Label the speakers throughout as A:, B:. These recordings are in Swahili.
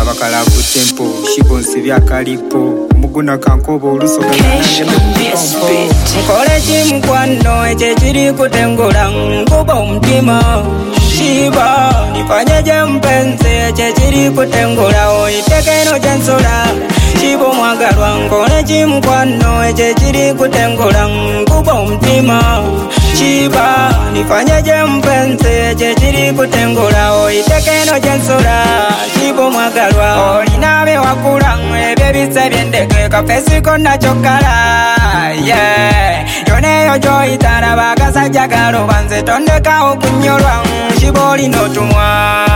A: bakalavu tempo shibonsi byakalipo muguna kankobo olusoga
B: nkole chimukwano eche chiri kutengula nkuba umutima shiba nifanyeje mpenzi eche chiri kutengula oitekeno jensula shibo mwagalwa nkole chimukwano eche chiri kutengula nkuba umutima shiba nifanyeje mpenzi eche chiri kutengula oitekeno jensula shibo mwagalwa olinabe wakula ebyo bise byendeke kafesi konna chokala yoneyo joitara bagasajja galo banze tondeka okunyolwa shiboli notumwa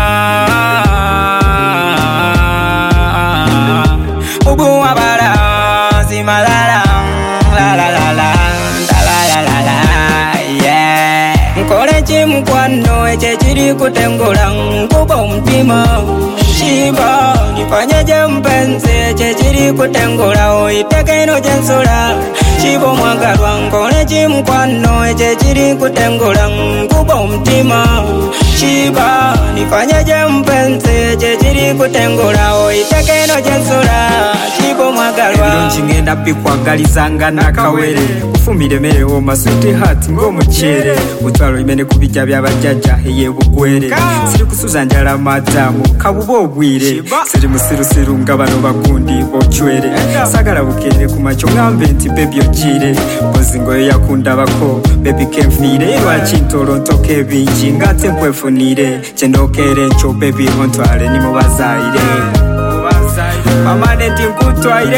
B: ubuwa bala simalala la la la la la la la nkole chimukwano eche chiri kutengula nkuba umutima shiba nifanyeje mpenzi eche chiri kutengula oitekeno jensula shibo mwagalwa nkole chimukwano eche chiri kutengula nkuba umutima shiba nifanyeje mpenzi eche chiri kutengula oitekeno jensula shibo mwagalwa
A: ngenda bikwagalizanga nakawere ufumire merewo masuti hati ngomuchere utwalo imene kubijja byabajjajja eyebugwere siri kusuza njala madamu kabubo obwire siri musirusiru nga bano bagundi bochwere sagala bukere kumacho ngambe nti baby ojire bozingoyo yakundabako baby kenfire lwaki ntolo ntoke ebingi ngate mpwefunire kyendokere ncho baby ontwale ni mubazaire mamane nti nkutwaire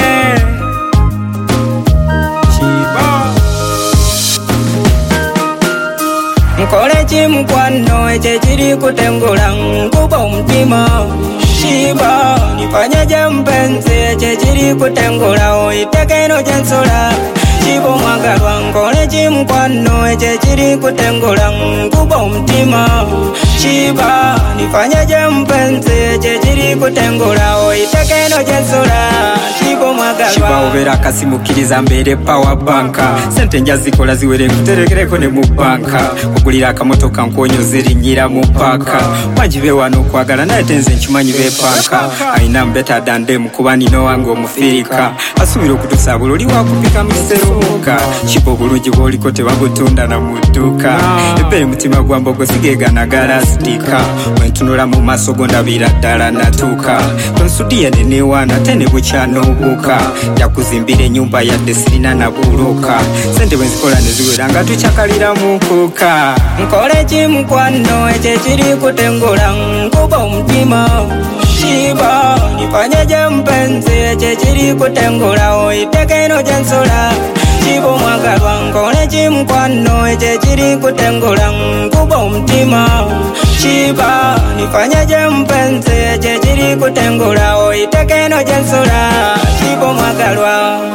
B: nkole chimukwano eche chiri kutengula nkuba umutima shiba nifanyeje mpenzi eche chiri kutengula oitekeno jensula shibo mwagalwa nkole chimukwano eche chiri kutengula nkuba umutima shiba nifanyeje mpenzi eche chiri kutengula oitekeno jensula shibo mwagalwa
A: shiba obera kasimukiriza mbere power banka sente njazikola ziwere kuterekereko ne mu banka ogulira akamotoka nkonyo zirinyira mu paka wanjibe wano kwagala naye tenze nkimanyi be panka aina better than them kubani no wango omufirika asubira okutusabula oli wakupika miseruka shibo bulungi bwoliko tebagutunda na muduka ebe mutima gwambogo sigegana galastika wentunula mu maso gondabira ddala natuka tonsudiye nenewana tene bukyanobuka yakuzimbira enyumba yadde sirina na buluka sente bwenzikola neziwera nga tukyakalira mu nkuka
B: nkole chimukwano eche chiri kutengula nkuba umutima shiba nifanyeje mpenzi eche chiri kutengula oitekeno jensula shibo mwagalwa nkole chimukwano eche chiri kutengula nkuba umutima shiba nifanyeje mpenzi eche chiri kutengula oitekeno jensula shibo mwagalwa